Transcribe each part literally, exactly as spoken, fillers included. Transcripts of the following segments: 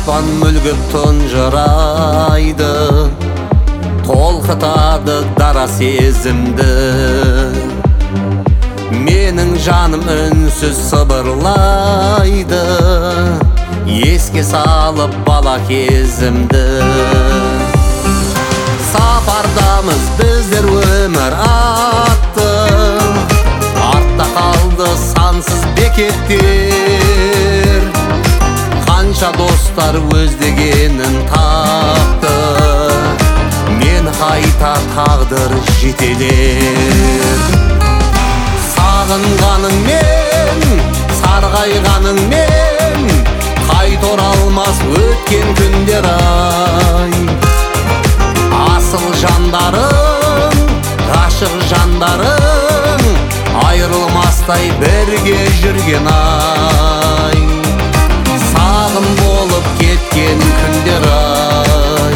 аспан мүлгіп тұнжырайды, толқытады дара сезімді. Менің жаным үнсіз сыбырлайды, еске салып бала кезімді. Сапардамыз біздер өмір атты, артта қалды сансыз бекеттер. Қанша достар өз дегенін тапты, мен қайта тағдыр жетелер. Сағынғаныңмен, сарғайғаныңмен, қайта оралмас өткен күндер ай. Асыл жандарың, ғашық жандарың, айырылмастай бірге жүрген ай. Сағым болып кеткен күндер ай.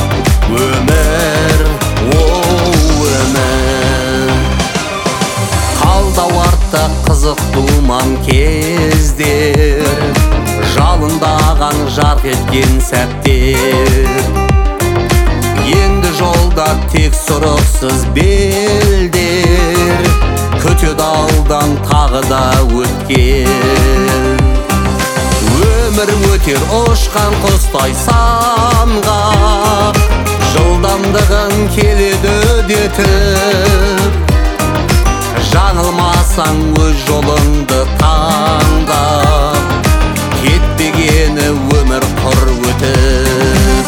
Өмір, оу өмір. Қалдау артта қызық думан кездер, жалындаған жарқ еткен сәттер. Енді жолда тек сұрықсыз белдер, күтеді алдан тағы да өткел. Өмір өтер ұшқан құстай самғап, жылдамдығын келеді үдетіп. Жаңылмасаң өз жолыңды таңдап, кетпегені өмір құр өтіп.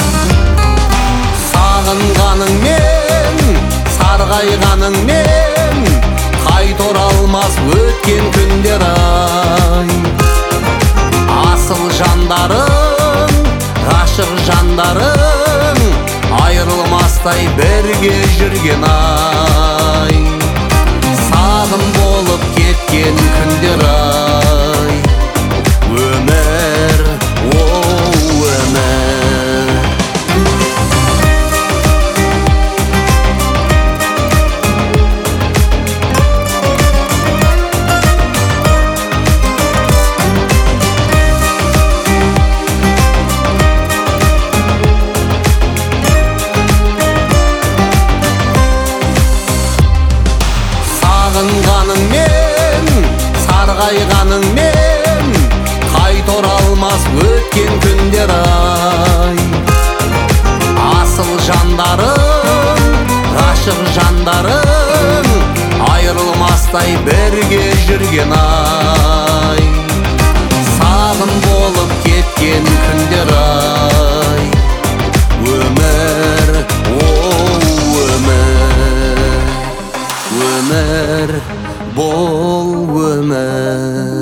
Сағынғаныңмен, сарғайғаныңмен, қайта оралмас өткен күндер ай. Асыл жандарың, ғашық жандарың, айырылмастай бірге жүрген ай. Сағым болып кеткен күндер ай. Өмір, оу өмір. Сағынғаныңмен, сарғайғаныңмен, қайта оралмас өткен күндер ай. Асыл жандарың, ғашық жандарың, айырылмастай бірге жүрген ай. Сағым болып кеткен күндер ай. Өмір, оу өмір. Өмір бол өмір.